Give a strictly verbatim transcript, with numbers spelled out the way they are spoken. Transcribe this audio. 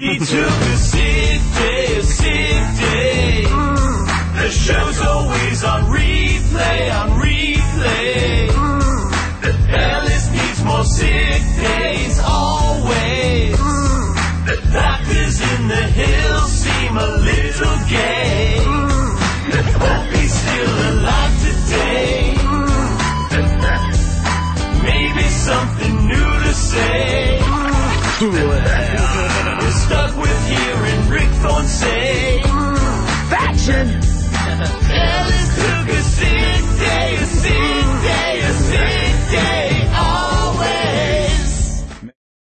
He took a sick day, a sick day. The show's always on replay, on replay. The Alice needs more sick days, always. The doctors in the hills seem a little gay. Hope he's still alive today. Maybe something new to say. We're stuck with hearing Rick Thorne say, faction. Alice took a sick day, a